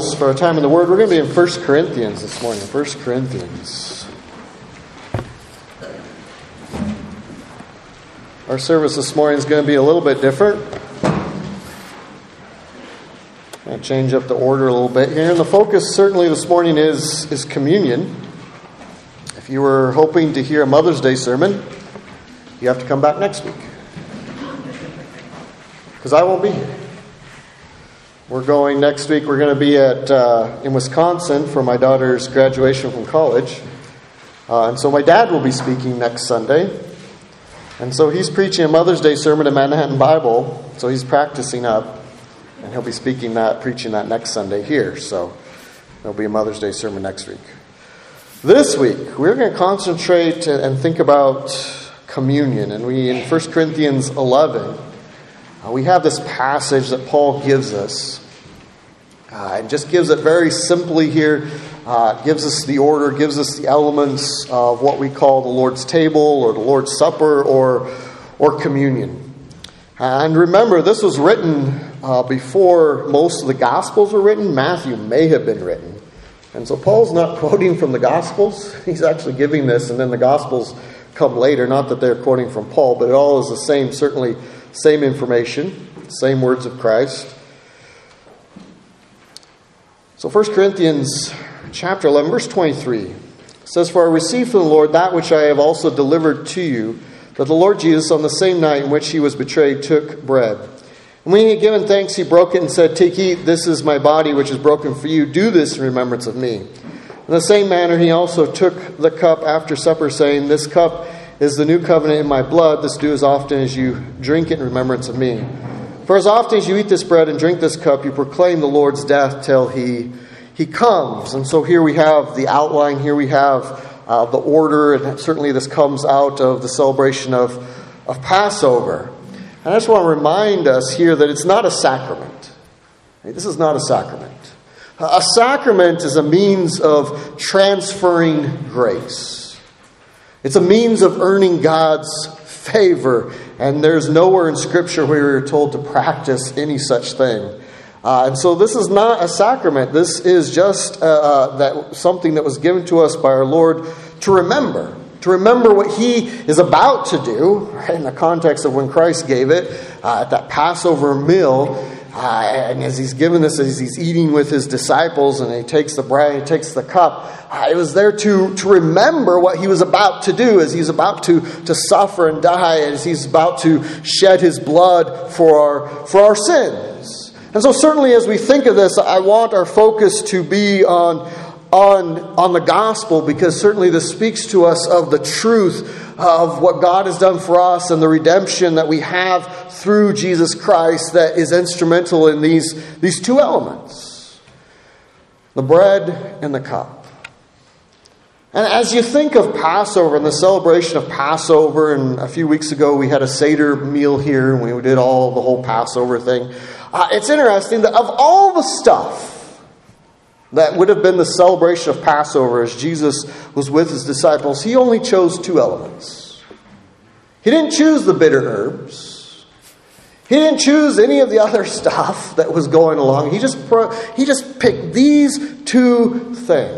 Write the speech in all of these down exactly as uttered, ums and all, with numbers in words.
Bibles for our time in the Word, we're going to be in First Corinthians this morning. First Corinthians. Our service this morning is going to be a little bit different. I'll change up the order a little bit here. And the focus certainly this morning is, is communion. If you were hoping to hear a Mother's Day sermon, you have to come back next week. Because I won't be here. We're going next week. We're going to be at uh, in Wisconsin for my daughter's graduation from college. Uh, and so my dad will be speaking next Sunday. And so he's preaching a Mother's Day sermon at Manhattan Bible. So he's practicing up. And he'll be speaking that, preaching that next Sunday here. So there'll be a Mother's Day sermon next week. This week, we're going to concentrate and think about communion. And we, in First Corinthians eleven, uh, we have this passage that Paul gives us. Uh, and just gives it very simply here. Uh, gives us the order, gives us the elements of what we call the Lord's table or the Lord's Supper or, or communion. And remember, this was written uh, before most of the Gospels were written. Matthew may have been written. And so Paul's not quoting from the Gospels. He's actually giving this, and then the Gospels come later. Not that they're quoting from Paul, but it all is the same, certainly same information, same words of Christ. So First Corinthians chapter eleven, verse twenty-three says, "For I received from the Lord that which I have also delivered to you, that the Lord Jesus, on the same night in which he was betrayed, took bread. And when he had given thanks, he broke it and said, 'Take, eat, this is my body which is broken for you. Do this in remembrance of me.' In the same manner he also took the cup after supper, saying, 'This cup is the new covenant in my blood. This do as often as you drink it in remembrance of me. For as often as you eat this bread and drink this cup, you proclaim the Lord's death till he, he comes.'" And so here we have the outline. Here we have uh, the order. And certainly this comes out of the celebration of, of Passover. And I just want to remind us here that it's not a sacrament. This is not a sacrament. A sacrament is a means of transferring grace. It's a means of earning God's favor. And there's nowhere in Scripture where we're told to practice any such thing. Uh, and so this is not a sacrament. This is just uh, uh, that something that was given to us by our Lord to remember. To remember what He is about to do, right, in the context of when Christ gave it, uh, at that Passover meal. Uh, and as He's given this, as He's eating with His disciples, and He takes the bread, He takes the cup, uh, it was there to, to remember what He was about to do, as He's about to, to suffer and die, as He's about to shed His blood for our, for our sins. And so certainly as we think of this, I want our focus to be on On, on the gospel, because certainly this speaks to us of the truth of what God has done for us and the redemption that we have through Jesus Christ that is instrumental in these, these two elements, the bread and the cup. And as you think of Passover and the celebration of Passover, and a few weeks ago we had a Seder meal here and we did all the whole Passover thing, uh, it's interesting that of all the stuff that would have been the celebration of Passover as Jesus was with His disciples, He only chose two elements. He didn't choose the bitter herbs. He didn't choose any of the other stuff that was going along. He just, he just picked these two things.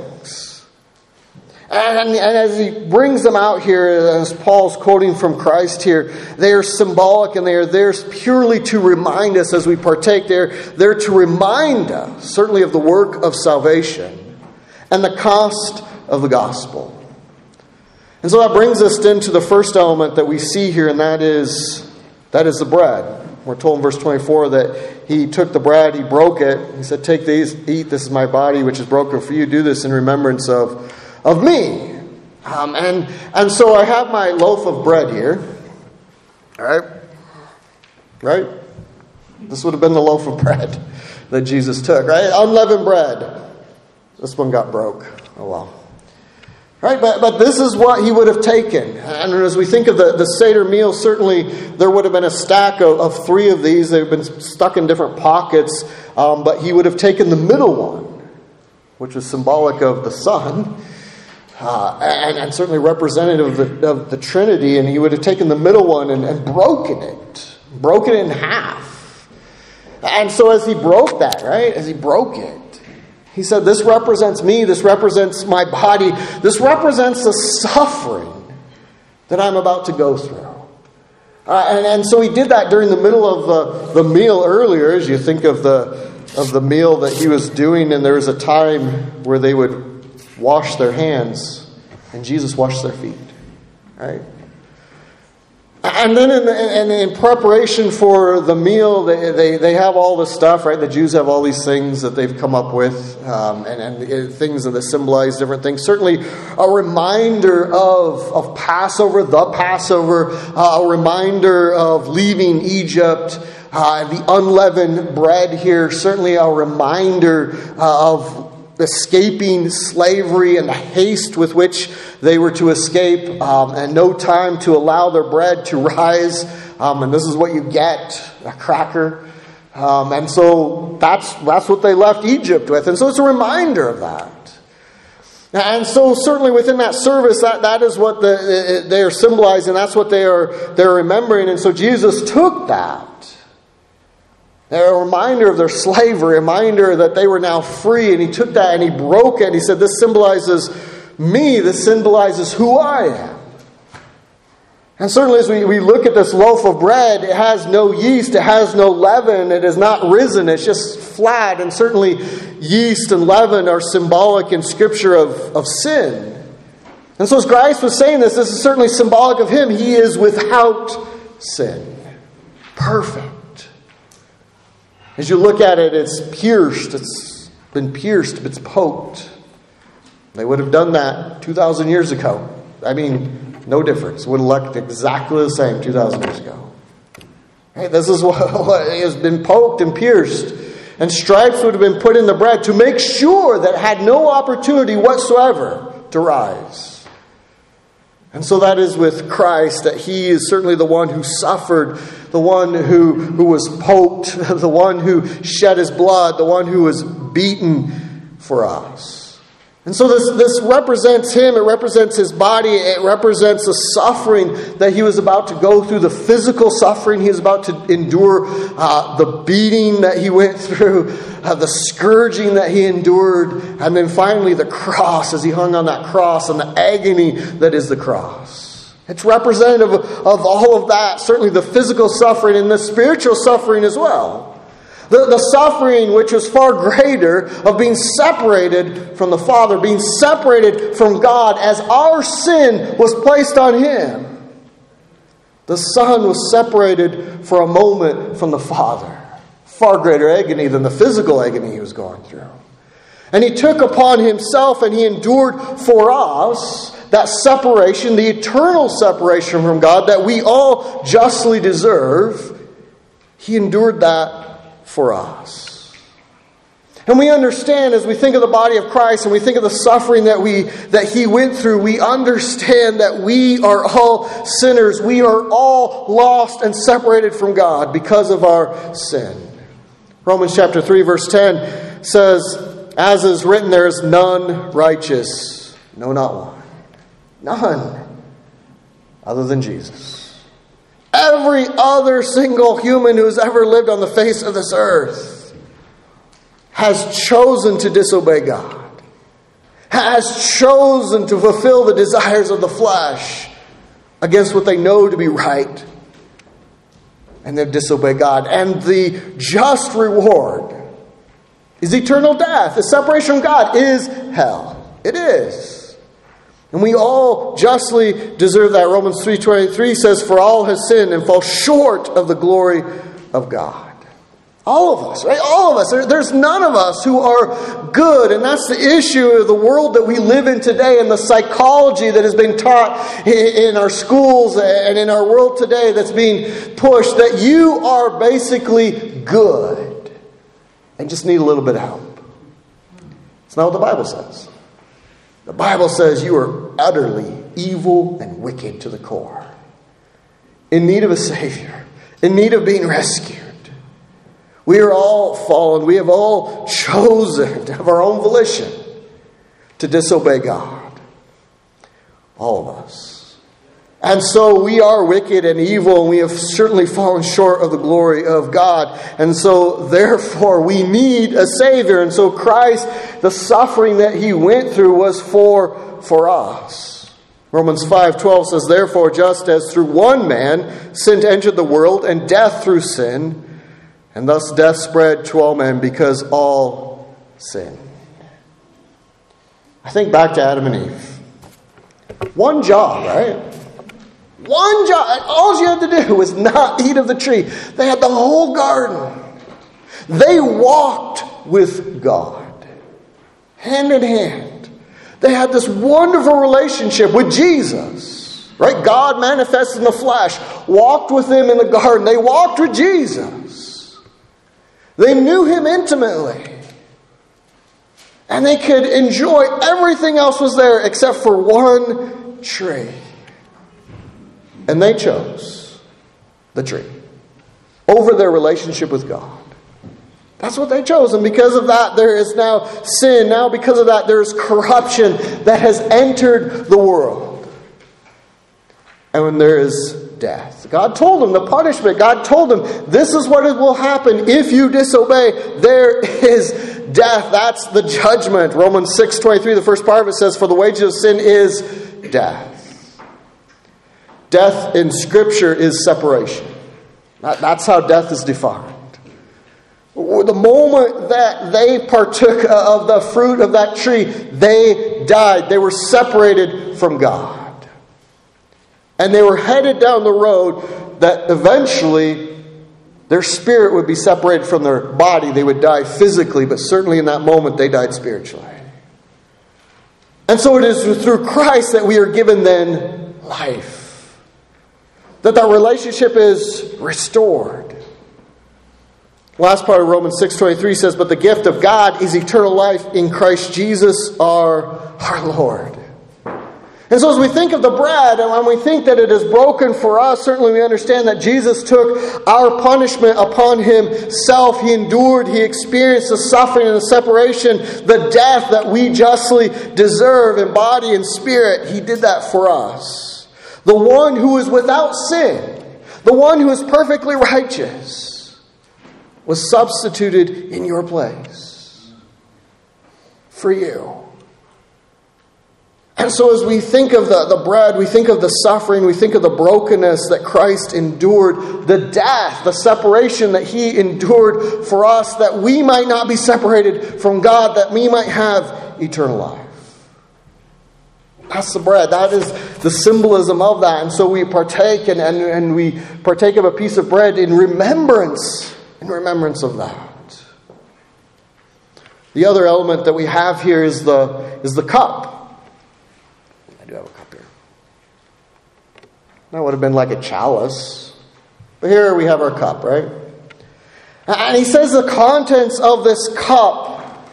And, and as He brings them out here, as Paul's quoting from Christ here, they are symbolic and they are there purely to remind us as we partake. They're there to remind us, certainly, of the work of salvation and the cost of the gospel. And so that brings us then to the first element that we see here, and that is, that is the bread. We're told in verse twenty-four that He took the bread, He broke it. He said, "Take these, eat, this is my body which is broken for you. Do this in remembrance of Of me." Um, and, and so I have my loaf of bread here. All right? Right? This would have been the loaf of bread that Jesus took, right? Unleavened bread. This one got broke. Oh well. Right? But, but this is what He would have taken. And as we think of the, the Seder meal, certainly there would have been a stack of, of three of these. They've been stuck in different pockets. Um, but He would have taken the middle one, which was symbolic of the Son. Uh, and, and certainly representative of the, of the Trinity, and He would have taken the middle one and, and broken it, broken it in half. And so as He broke that, right, as He broke it, He said, this represents me, this represents my body, this represents the suffering that I'm about to go through. Uh, and, and so he did that during the middle of uh, the meal earlier, as you think of the of the meal that he was doing, and there was a time where they would wash their hands, and Jesus washed their feet. Right? And then in, in, in preparation for the meal, they, they, they have all this stuff, right? The Jews have all these things that they've come up with, um, and, and things that symbolize different things. Certainly a reminder of, of Passover, the Passover, uh, a reminder of leaving Egypt, uh, the unleavened bread here, certainly a reminder uh, of escaping slavery and the haste with which they were to escape, um, and no time to allow their bread to rise. Um, and this is what you get, a cracker. Um, and so that's that's what they left Egypt with. And so it's a reminder of that. And so certainly within that service, that, that is what the, they are symbolizing. That's what they are they're remembering. And so Jesus took that. A reminder of their slavery, a reminder that they were now free, and he took that and he broke it. And he said, this symbolizes me, this symbolizes who I am. And certainly as we, we look at this loaf of bread, it has no yeast, it has no leaven, it is not risen, it's just flat. And certainly yeast and leaven are symbolic in Scripture of, of sin. And so as Christ was saying this, this is certainly symbolic of him. He is without sin. Perfect. As you look at it, it's pierced. It's been pierced. It's poked. They would have done that two thousand years ago. I mean, no difference. It would have looked exactly the same two thousand years ago. Hey, this is what, what has been poked and pierced. And stripes would have been put in the bread to make sure that it had no opportunity whatsoever to rise. And so that is with Christ, that he is certainly the one who suffered, the one who, who was poked, the one who shed his blood, the one who was beaten for us. And so this, this represents him, it represents his body, it represents the suffering that he was about to go through, the physical suffering he was about to endure, uh, the beating that he went through, uh, the scourging that he endured, and then finally the cross as he hung on that cross and the agony that is the cross. It's representative of, of all of that, certainly the physical suffering and the spiritual suffering as well. The, the suffering which was far greater of being separated from the Father, being separated from God as our sin was placed on him. The Son was separated for a moment from the Father. Far greater agony than the physical agony he was going through. And he took upon himself and he endured for us that separation, the eternal separation from God that we all justly deserve. He endured that for us. And we understand as we think of the body of Christ and we think of the suffering that we that he went through, we understand that we are all sinners. We are all lost and separated from God because of our sin. Romans chapter three verse ten says, as is written, there is none righteous, no, not one. None other than Jesus. Every other single human who has ever lived on the face of this earth has chosen to disobey God, has chosen to fulfill the desires of the flesh against what they know to be right, and they've disobeyed God. And the just reward is eternal death. The separation from God is hell. It is. And we all justly deserve that. Romans three twenty-three says, for all have sinned and fall short of the glory of God. All of us, right? All of us. There, there's none of us who are good. And that's the issue of the world that we live in today and the psychology that has been taught in, in our schools and in our world today that's being pushed, that you are basically good and just need a little bit of help. It's not what the Bible says. The Bible says you are utterly evil and wicked to the core, in need of a Savior, in need of being rescued. We are all fallen. We have all chosen of our own volition to disobey God. All of us. And so we are wicked and evil, and we have certainly fallen short of the glory of God. And so therefore we need a Savior. And so Christ, the suffering that He went through was for, for us. Romans five twelve says, therefore, just as through one man sin entered the world, and death through sin, and thus death spread to all men because all sin. I think back to Adam and Eve. One job, right? One job. All you had to do was not eat of the tree. They had the whole garden. They walked with God, hand in hand. They had this wonderful relationship with Jesus. Right? God manifested in the flesh, walked with Him in the garden. They walked with Jesus. They knew Him intimately. And they could enjoy everything else was there except for one tree. And they chose the tree over their relationship with God. That's what they chose. And because of that, there is now sin. Now because of that, there is corruption that has entered the world. And when there is death. God told them the punishment. God told them this is what it will happen if you disobey. There is death. That's the judgment. Romans six twenty-three, the first part of it says, for the wages of sin is death. Death in Scripture is separation. That, that's how death is defined. The moment that they partook of the fruit of that tree, they died. They were separated from God. And they were headed down the road that eventually their spirit would be separated from their body. They would die physically, but certainly in that moment they died spiritually. And so it is through Christ that we are given then life. That that relationship is restored. Last part of Romans six twenty-three says, but the gift of God is eternal life in Christ Jesus our, our Lord. And so as we think of the bread, and when we think that it is broken for us, certainly we understand that Jesus took our punishment upon Himself. He endured, He experienced the suffering and the separation, the death that we justly deserve in body and spirit. He did that for us. The one who is without sin, the one who is perfectly righteous, was substituted in your place for you. And so as we think of the, the bread, we think of the suffering, we think of the brokenness that Christ endured, the death, the separation that He endured for us, that we might not be separated from God, that we might have eternal life. That's the bread. That is the symbolism of that. And so we partake and, and, and we partake of a piece of bread in remembrance, in remembrance of that. The other element that we have here is the, is the cup. I do have a cup here. That would have been like a chalice. But here we have our cup, right? And he says the contents of this cup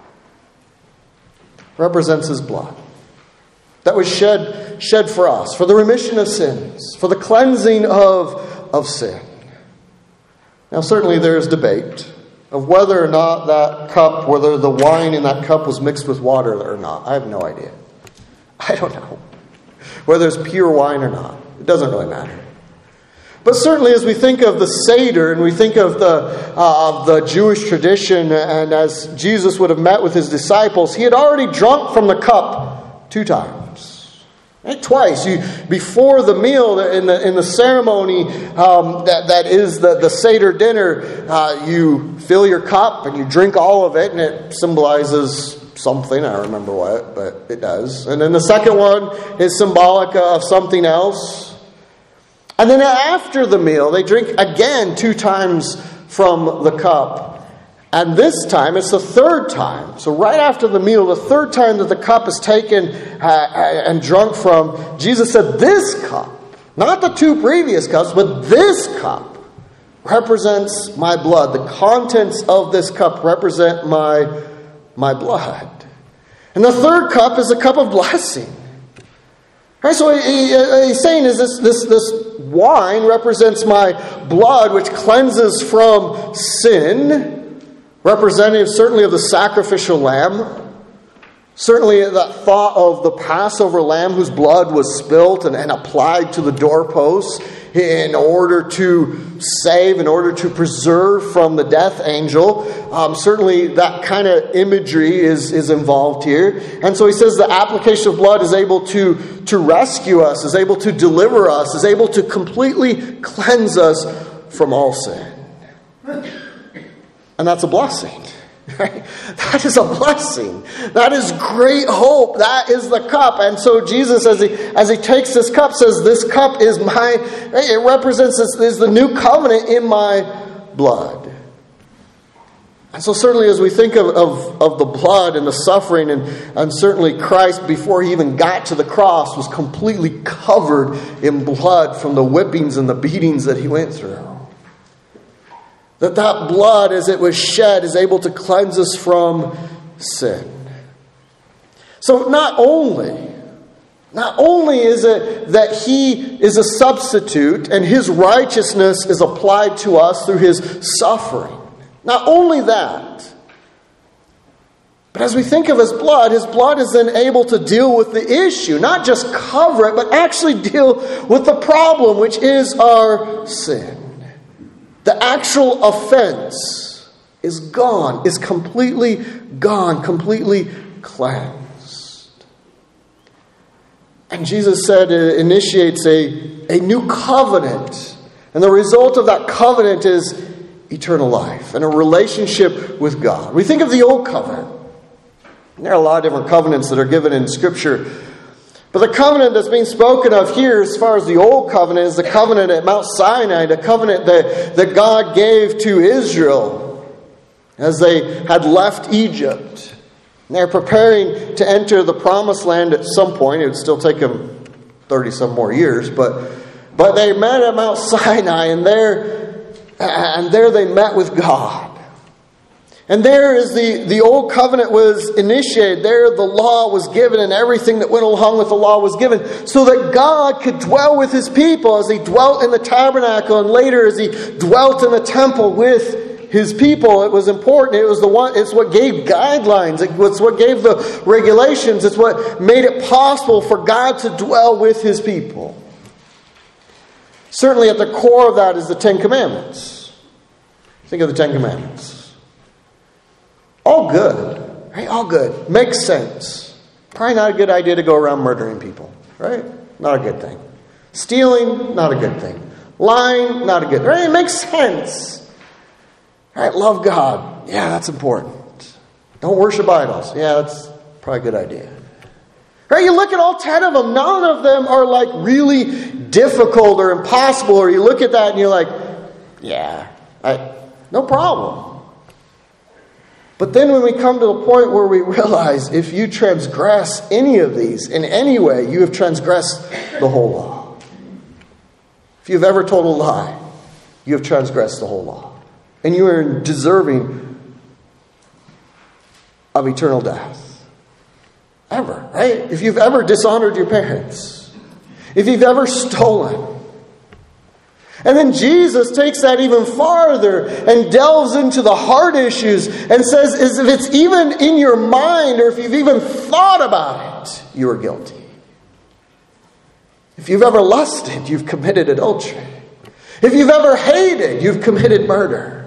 represents His blood. That was shed, shed for us, for the remission of sins, for the cleansing of, of sin. Now certainly there is debate of whether or not that cup, whether the wine in that cup was mixed with water or not. I have no idea. I don't know. Whether it's pure wine or not. It doesn't really matter. But certainly as we think of the Seder and we think of the, uh, of the Jewish tradition, and as Jesus would have met with His disciples, He had already drunk from the cup two times. Right? Twice. You, before the meal, in the in the ceremony um, that, that is the, the Seder dinner, uh, you fill your cup and you drink all of it, and it symbolizes something. I don't remember what, but it does. And then the second one is symbolic of something else. And then after the meal, they drink again two times from the cup. And this time, it's the third time. So right after the meal, the third time that the cup is taken uh, and drunk from, Jesus said, this cup, not the two previous cups, but this cup represents my blood. The contents of this cup represent my, my blood. And the third cup is a cup of blessing. Right, so he, he, he's saying is this, this, this wine represents my blood, which cleanses from sin, representative certainly of the sacrificial lamb, Certainly that thought of the Passover lamb whose blood was spilt and, and applied to the doorposts in order to save, in order to preserve from the death angel. Um, certainly that kind of imagery is, is involved here. And so he says the application of blood is able to, to rescue us, is able to deliver us, is able to completely cleanse us from all sin. And that's a blessing. Right? That is a blessing. That is great hope. That is the cup. And so Jesus, as he as he takes this cup, says, "This cup is my." It represents this is the new covenant in my blood. And so certainly, as we think of, of, of the blood and the suffering, and, and certainly Christ, before he even got to the cross, was completely covered in blood from the whippings and the beatings that he went through. That that blood, as it was shed, is able to cleanse us from sin. So not only, not only is it that he is a substitute and his righteousness is applied to us through his suffering. Not only that, but as we think of his blood, his blood is then able to deal with the issue. Not just cover it, but actually deal with the problem, which is our sin. The actual offense is gone, is completely gone, completely cleansed. And Jesus said it initiates a, a new covenant. And the result of that covenant is eternal life and a relationship with God. We think of the old covenant. And there are a lot of different covenants that are given in Scripture. But the covenant that's being spoken of here, as far as the old covenant, is the covenant at Mount Sinai, the covenant that, that God gave to Israel as they had left Egypt. And they're preparing to enter the promised land at some point. It would still take them thirty-some more years. But, but they met at Mount Sinai, and there, and there they met with God. And there is the, the old covenant was initiated. There the law was given, and everything that went along with the law was given, so that God could dwell with his people as he dwelt in the tabernacle, and later as he dwelt in the temple with his people. It was important. It was the one, it's what gave guidelines. It's what gave the regulations. It's what made it possible for God to dwell with his people. Certainly at the core of that is the Ten Commandments. Think of the Ten Commandments. All good, right? All good. Makes sense. Probably not a good idea to go around murdering people, right? Not a good thing. Stealing, not a good thing. Lying, not a good thing. Right? It makes sense. Right? Love God. Yeah, that's important. Don't worship idols. Yeah, that's probably a good idea. Right? You look at all ten of them. None of them are like really difficult or impossible. Or you look at that and you're like, yeah, I, no problem. But then when we come to the point where we realize if you transgress any of these in any way, you have transgressed the whole law. If you've ever told a lie, you have transgressed the whole law. And you are deserving of eternal death. Ever, right? If you've ever dishonored your parents, if you've ever stolen. And then Jesus takes that even farther and delves into the heart issues and says, is if it's even in your mind or if you've even thought about it, you are guilty. If you've ever lusted, you've committed adultery. If you've ever hated, you've committed murder.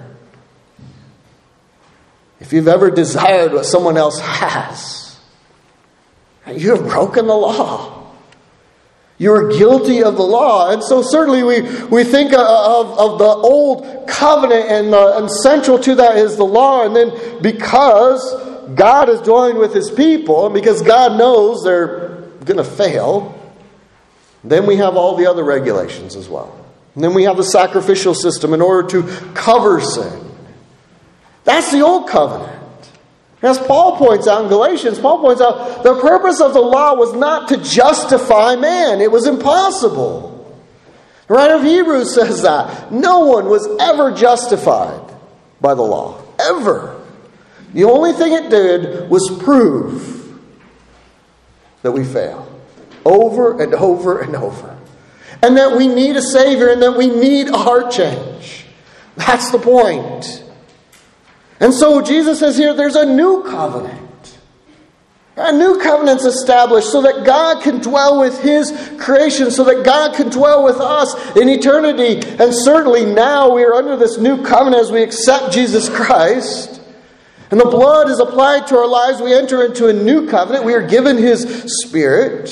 If you've ever desired what someone else has, you have broken the law. You are guilty of the law. And so certainly we, we think of, of the old covenant, and, the, and central to that is the law. And then because God is dwelling with his people, and because God knows they're going to fail, then we have all the other regulations as well. And then we have the sacrificial system in order to cover sin. That's the old covenant. As Paul points out in Galatians, Paul points out the purpose of the law was not to justify man. It was impossible. The writer of Hebrews says that. No one was ever justified by the law. Ever. The only thing it did was prove that we fail. Over and over and over. And that we need a Savior and that we need a heart change. That's the point. And so Jesus says here, there's a new covenant. A new covenant's established so that God can dwell with His creation, so that God can dwell with us in eternity. And certainly now we are under this new covenant as we accept Jesus Christ. And the blood is applied to our lives. We enter into a new covenant. We are given His Spirit.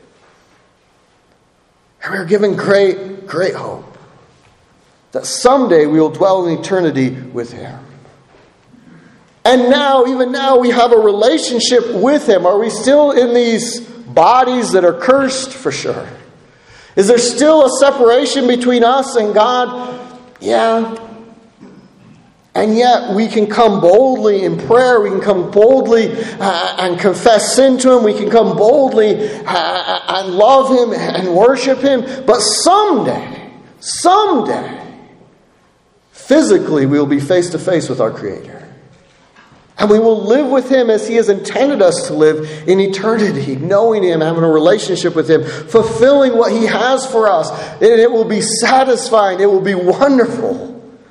And we are given great, great hope that someday we will dwell in eternity with Him. And now, even now, we have a relationship with Him. Are we still in these bodies that are cursed? For sure. Is there still a separation between us and God? Yeah. And yet, we can come boldly in prayer. We can come boldly uh, and confess sin to Him. We can come boldly uh, and love Him and worship Him. But someday, someday, physically, we will be face to face with our Creator. And we will live with Him as He has intended us to live in eternity, knowing Him, having a relationship with Him, fulfilling what He has for us. And it will be satisfying. It will be wonderful.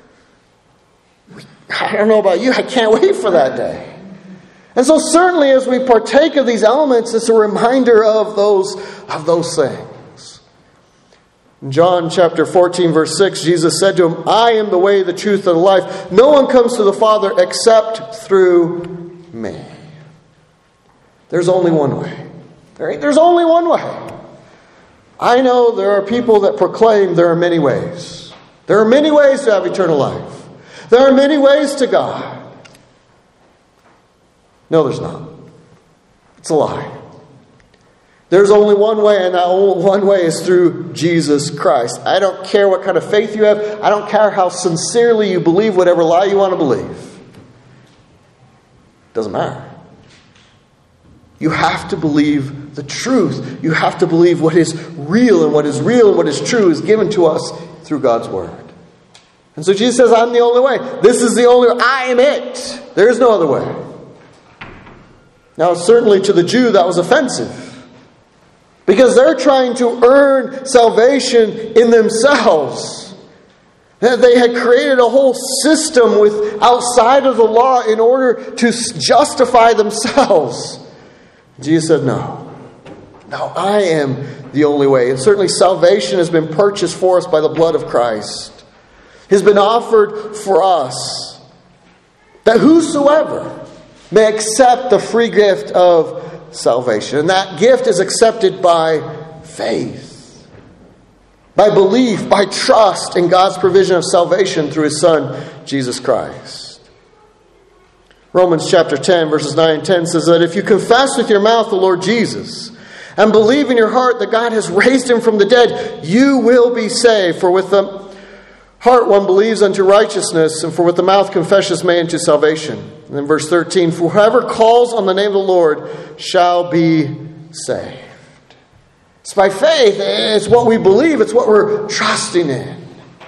I don't know about you. I can't wait for that day. And so certainly as we partake of these elements, it's a reminder of those, of those things. In John chapter fourteen, verse six, Jesus said to him, I am the way, the truth, and the life. No one comes to the Father except through me. There's only one way. Right? There's only one way. I know there are people that proclaim there are many ways. There are many ways to have eternal life. There are many ways to God. No, there's not. It's a lie. There's only one way, and that one way is through Jesus Christ. I don't care what kind of faith you have. I don't care how sincerely you believe whatever lie you want to believe. Doesn't matter. You have to believe the truth. You have to believe what is real, and what is real and what is true is given to us through God's Word. And so Jesus says, I'm the only way. This is the only way. I am it. There is no other way. Now, certainly to the Jew, that was offensive. Because they're trying to earn salvation in themselves. They had created a whole system with outside of the law in order to justify themselves. Jesus said, no. No, I am the only way. And certainly salvation has been purchased for us by the blood of Christ. Has been offered for us, that whosoever may accept the free gift of salvation. And that gift is accepted by faith, by belief, by trust in God's provision of salvation through His Son, Jesus Christ. Romans chapter ten, verses nine and ten says that if you confess with your mouth the Lord Jesus and believe in your heart that God has raised Him from the dead, you will be saved. For with the heart one believes unto righteousness, and for with the mouth confession is made unto salvation. And then verse thirteen, for whoever calls on the name of the Lord shall be saved. It's by faith. It's what we believe. It's what we're trusting in. And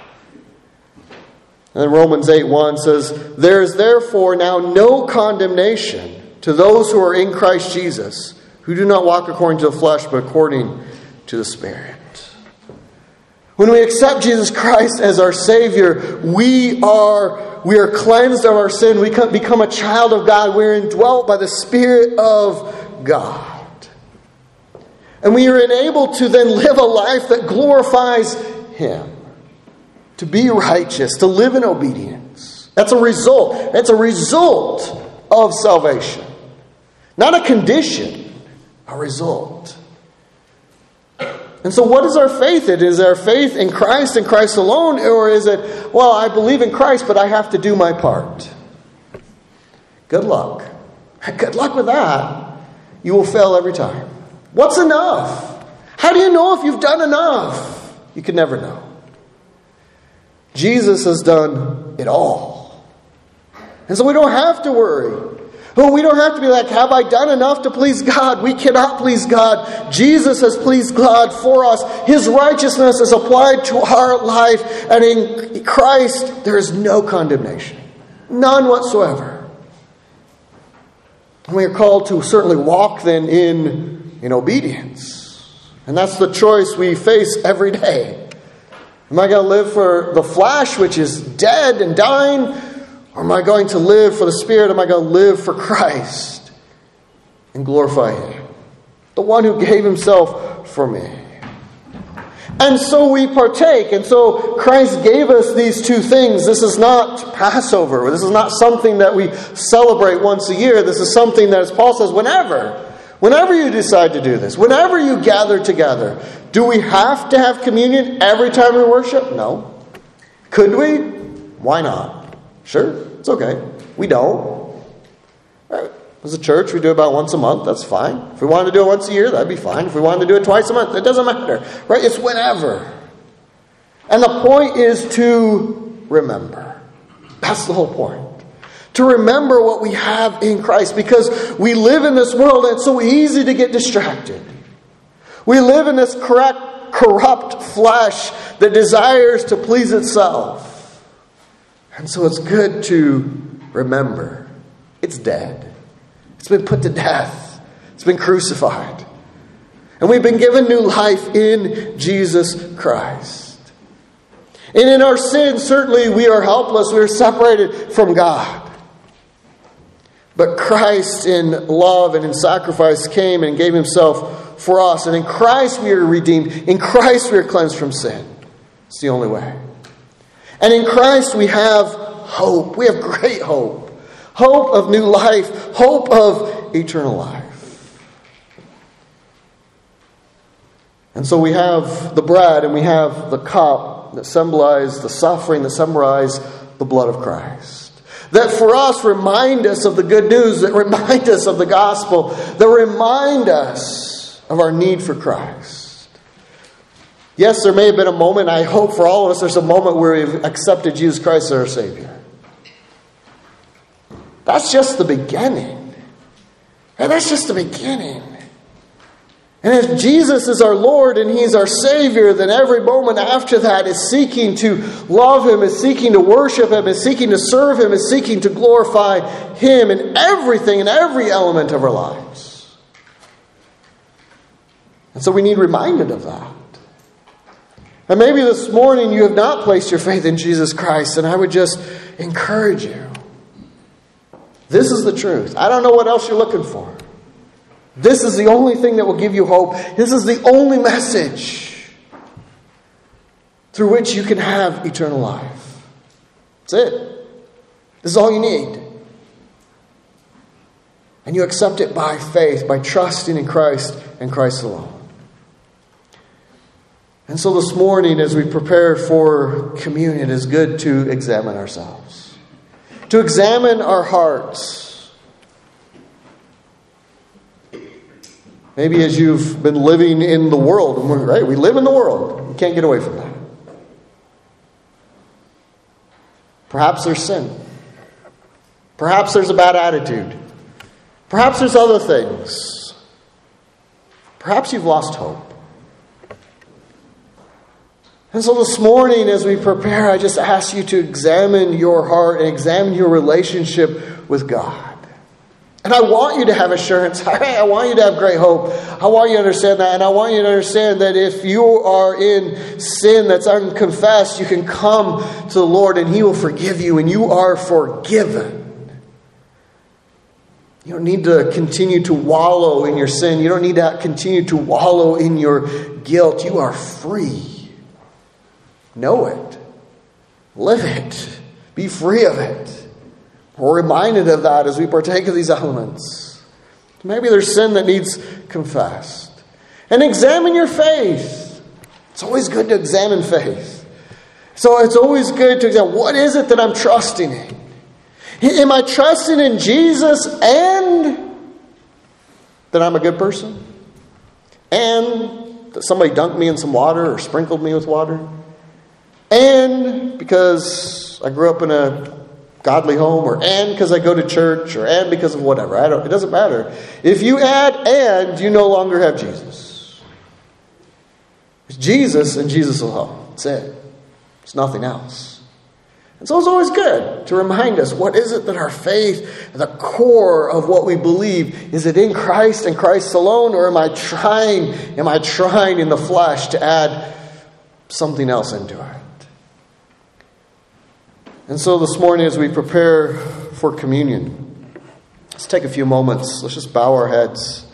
then Romans eight one says, there is therefore now no condemnation to those who are in Christ Jesus, who do not walk according to the flesh, but according to the Spirit. When we accept Jesus Christ as our Savior, we are, we are cleansed of our sin. We become a child of God. We're indwelt by the Spirit of God. And we are enabled to then live a life that glorifies Him. To be righteous, to live in obedience. That's a result. That's a result of salvation. Not a condition, a result. And so what is our faith in? Is our faith in Christ and Christ alone? Or is it, well, I believe in Christ, but I have to do my part? Good luck. Good luck with that. You will fail every time. What's enough? How do you know if you've done enough? You can never know. Jesus has done it all. And so we don't have to worry. Oh, we don't have to be like, have I done enough to please God? We cannot please God. Jesus has pleased God for us. His righteousness is applied to our life. And in Christ, there is no condemnation. None whatsoever. And we are called to certainly walk then in, in obedience. And that's the choice we face every day. Am I going to live for the flesh, which is dead and dying? Or am I going to live for the Spirit? Am I going to live for Christ? and glorify Him, the one who gave Himself for me. And so we partake. And so Christ gave us these two things. This is not Passover. This is not something that we celebrate once a year. This is something that, as Paul says, whenever, whenever you decide to do this, whenever you gather together, do we have to have communion every time we worship? No. Could we? Why not? Sure, it's okay. We don't. Right. As a church, we do it about once a month. That's fine. If we wanted to do it once a year, that'd be fine. If we wanted to do it twice a month, it doesn't matter. Right? It's whenever. And the point is to remember. That's the whole point. To remember what we have in Christ. Because we live in this world and it's so easy to get distracted. We live in this correct, corrupt flesh that desires to please itself. And so it's good to remember. It's dead. It's been put to death. It's been crucified. And we've been given new life in Jesus Christ. And in our sin, certainly we are helpless. We are separated from God. But Christ in love and in sacrifice came and gave Himself for us. And in Christ we are redeemed. In Christ we are cleansed from sin. It's the only way. And in Christ we have hope. We have great hope. Hope of new life. Hope of eternal life. And so we have the bread and we have the cup that symbolize the suffering, that symbolize the blood of Christ. That for us remind us of the good news, that remind us of the gospel, that remind us of our need for Christ. Yes, there may have been a moment, I hope for all of us, there's a moment where we've accepted Jesus Christ as our Savior. That's just the beginning. And that's just the beginning. And if Jesus is our Lord and He's our Savior, then every moment after that is seeking to love Him, is seeking to worship Him, is seeking to serve Him, is seeking to glorify Him in everything, in every element of our lives. And so we need reminded of that. And maybe this morning you have not placed your faith in Jesus Christ, and I would just encourage you. This is the truth. I don't know what else you're looking for. This is the only thing that will give you hope. This is the only message through which you can have eternal life. That's it. This is all you need. And you accept it by faith, by trusting in Christ and Christ alone. And so this morning, as we prepare for communion, it is good to examine ourselves. To examine our hearts. Maybe as you've been living in the world, and we're, right? We live in the world. You can't get away from that. Perhaps there's sin. Perhaps there's a bad attitude. Perhaps there's other things. Perhaps you've lost hope. And so this morning, as we prepare, I just ask you to examine your heart and examine your relationship with God. And I want you to have assurance. I want you to have great hope. I want you to understand that. And I want you to understand that if you are in sin that's unconfessed, you can come to the Lord and He will forgive you. And you are forgiven. You don't need to continue to wallow in your sin. You don't need to continue to wallow in your guilt. You are free. Know it. Live it. Be free of it. We're reminded of that as we partake of these elements. Maybe there's sin that needs confessed. And examine your faith. It's always good to examine faith. So it's always good to examine, what is it that I'm trusting in? Am I trusting in Jesus and that I'm a good person? And that somebody dunked me in some water or sprinkled me with water? And because I grew up in a godly home, or and because I go to church, or and because of whatever. I don't, it doesn't matter. If you add and, you no longer have Jesus. It's Jesus and Jesus alone. That's it. It's nothing else. And so it's always good to remind us, what is it that our faith, the core of what we believe, is it in Christ and Christ alone, or am I trying, am I trying in the flesh to add something else into it? And so this morning, as we prepare for communion, Let's take a few moments. Let's just bow our heads.